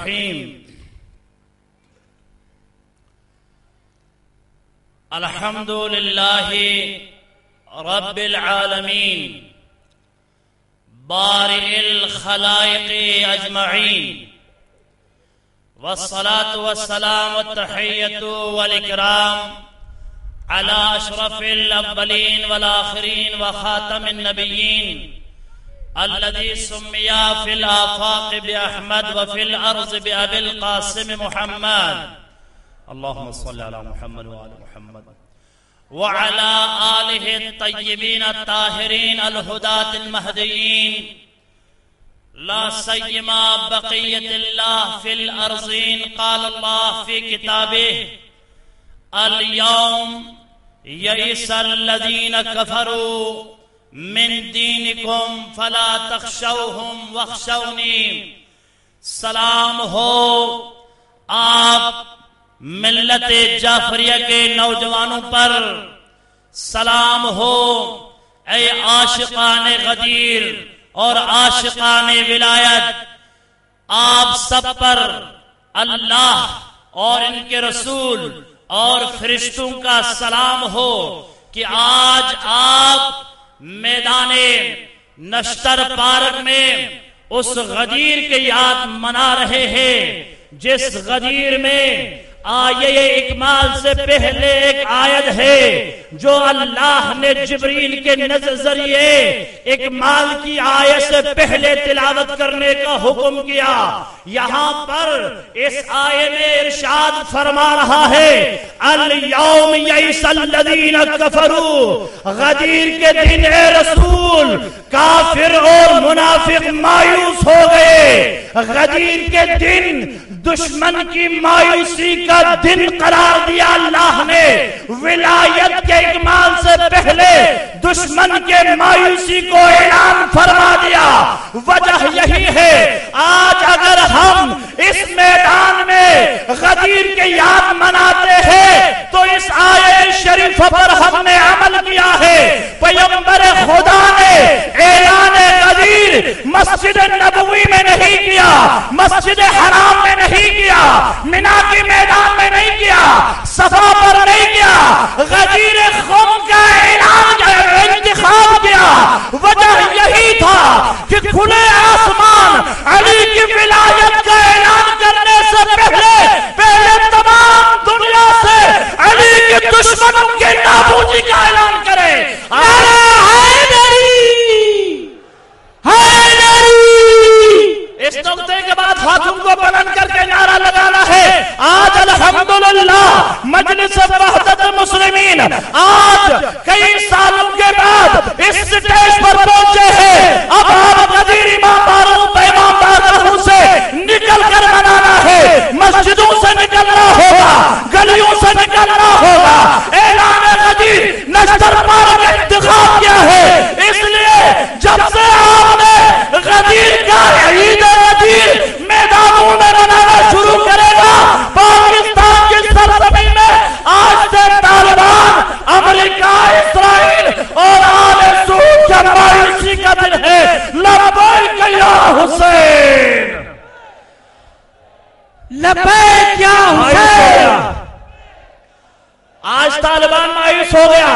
الرحيم. الحمد لله رب العالمين بارئ الخلائق أجمعين، والصلاة والسلام والتحية والإكرام على أشرف الأولين والآخرين وخاتم النبيين الذي سمي في الآفاق بأحمد وفي الأرض بأبي القاسم محمد. اللهم صل على محمد وعلى محمد وعلى آله الطيبين الطاهرين الهداة المهديين، لا سيما بقية الله في الأرضين. قال الله في كتابه: اليوم يئس الذين كفروا من دینکم فلا تخشوهم واخشونی. سلام ہو آپ ملت جعفریہ کے نوجوانوں پر، سلام ہو اے عاشقان غدیر اور عاشقان ولایت، آپ سب پر اللہ اور ان کے رسول اور فرشتوں کا سلام ہو کہ آج آپ میدان نشتر پارک میں اس غدیر کی یاد منا رہے ہیں جس غدیر میں آیے اکمال سے پہلے ایک آیت ہے جو اللہ نے جبریل کے ذریعے اکمال کی آیت سے پہلے تلاوت کرنے کا حکم کیا. یہاں پر اس آیت میں ارشاد فرما رہا ہے: الیوم یئس الذین کفروا، غدیر کے دن اے رسول کافر اور منافق مایوس ہو گئے. غدیر کے دن دشمن کی مایوسی کا دن قرار دیا اللہ نے. ولایت کے اکمال سے پہلے دشمن کے مایوسی کو اعلان فرما دیا. وجہ یہی ہے آج اگر ہم اس میدان میں غدیر کی یاد مناتے ہیں تو اس آیت شریفہ پر ہم نے عمل کیا ہے. پیغمبر خدا نے اعلان غدیر مسجد نبوی میں نہیں کیا، مسجد حرام میں نہیں کیا، مینا کے میدان میں نہیں کیا، صفا پر نہیں کیا، غدیر خم کا اعلان انتخاب کیا. وجہ یہی تھا کہ کھلے آسمان علی کی ولایت کا اعلان کرنے سے پہلے تمام دنیا سے علی کے دشمنوں کے نابودی کا اعلان کرے. اس نقطے کے بعد ہاتھوں کو بلند کر کے نعرہ لگانا ہے. آج الحمدللہ مجلس وحدت المسلمین آج کئی سالوں کے بعد اس سٹیج پر پہنچے ہیں. اب آپ غدیر ایمانداروں سے نکل کر منانا ہے، مسجدوں سے نکلنا ہوگا، گلیوں سے نکلنا ہوگا. اعلان غدیر نشتر پارک کا انتخاب کیا ہے. اس لیے جب سے آپ نے غدیر کا عید غدیر میدانوں میں منانا شروع کرے گا، پاکستان کی سرزمین میں آج سے طالبان، امریکہ، اسرائیل اور آل سعود کا مایوسی کا دن ہے. لبیک یا حسین، لبیک یا حسین. آج طالبان مایوس ہو گیا،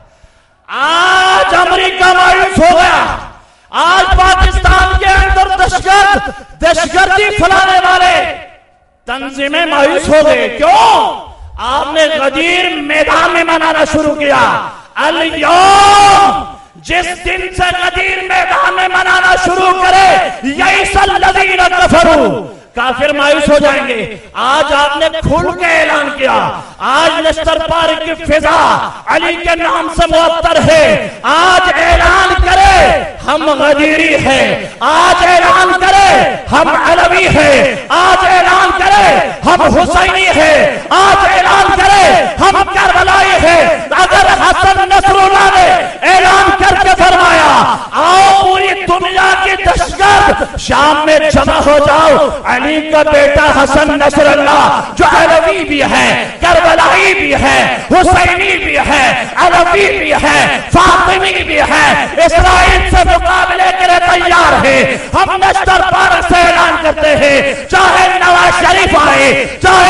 آج امریکہ مایوس ہو گیا، آج پاکستان کے اندر دہشتگردی پھیلانے والے تنظیمیں مایوس ہو گئے. کیوں؟ آپ نے غدیر میدان میں منانا شروع کیا. الیوم، جس دن سے غدیر میدان میں منانا شروع کرے، یئس الذین کفروا، کافر مایوس ہو جائیں گے. آج آپ نے کھل کے اعلان کیا. آج نشتر پارک کی فضا علی کے نام سے معطر ہے. آج اعلان کرے ہم غدیری ہیں، آج اعلان کرے ہم علوی ہیں، آج اعلان کرے ہم حسینی ہیں، آج اعلان کرے ہم کربلائی ہیں. اگر حسن نصراللہ نے اعلان کر کے فرمایا آؤ پوری دنیا کی دہشتگرد شام میں جمع ہو جاؤ، علی کا بیٹا حسن نصر اللہ جو علوی بھی ہے، کربلائی بھی ہے، حسینی بھی ہے، علوی بھی ہے، فاطمی بھی ہے، اسرائیل سے مقابلے کے لیے تیار ہے. ہم نشتر پارک سے اعلان کرتے ہیں چاہے نواز شریف آئے، چاہے